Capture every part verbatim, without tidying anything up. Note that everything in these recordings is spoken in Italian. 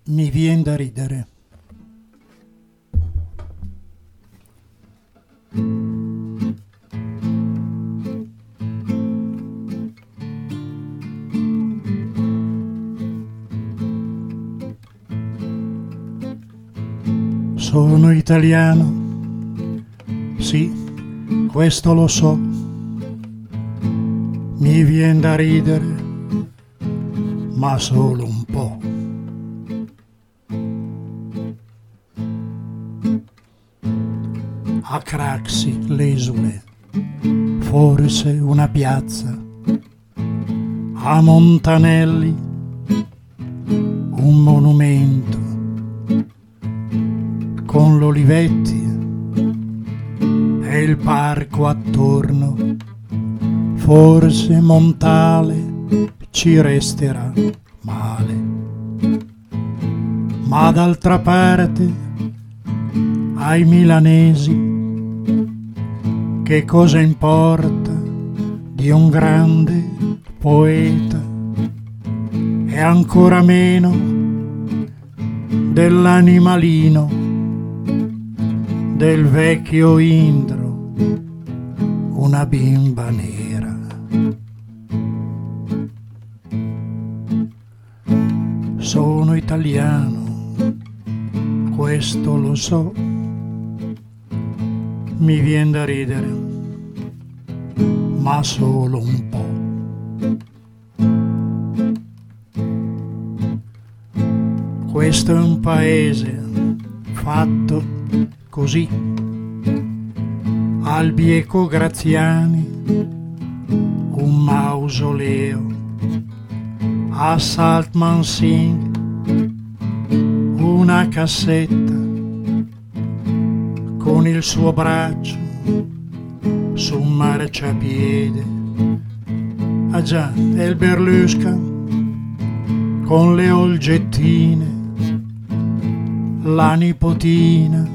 Mi vien da ridere. Sono italiano, sì, questo lo so. Mi vien da ridere, ma solo un po'. A Craxi, l'esule, forse una piazza. A Montanelli, un monumento. Con l'Olivetti e il parco attorno, forse Montale ci resterà male. Ma d'altra parte, ai milanesi, che cosa importa di un grande poeta, e ancora meno dell'animalino del vecchio Indro, una bimba nera. Sono italiano, questo lo so. Mi vien da ridere, ma solo un po'. Questo è un paese fatto così. Al Bieco Graziani un mausoleo, a Saltman Singh una cassetta con il suo braccio su un marciapiede. Ah già, è il Berlusca con le olgettine, la nipotina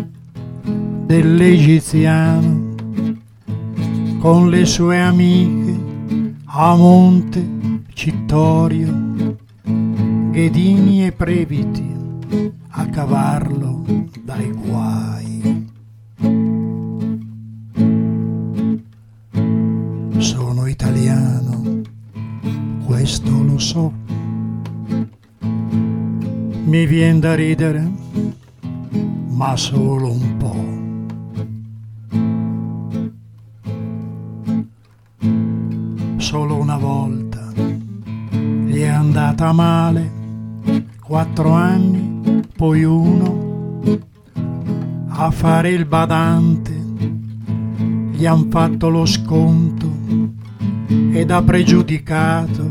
dell'egiziano con le sue amiche a Monte Cittorio, Ghedini e Previti a cavarlo dai guai. Sono italiano, questo lo so. Mi vien da ridere, ma solo un po'. Solo una volta gli è andata male, quattro anni, poi uno, a fare il badante, gli han fatto lo sconto ed ha pregiudicato.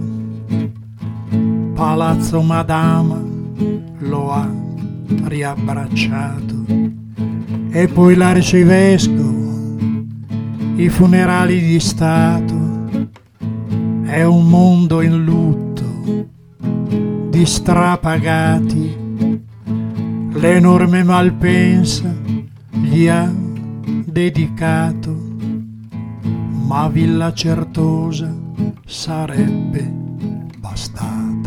Palazzo Madama lo ha riabbracciato, e poi l'arcivescovo, i funerali di Stato. È un mondo in lutto di strapagati, l'enorme Malpensa gli ha dedicato, ma Villa Certosa sarebbe bastata.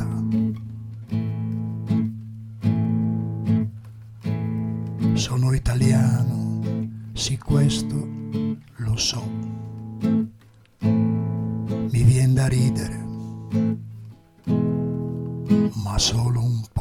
Sono italiano, sì, questo lo so. Mi vien da ridere, ma solo un po'.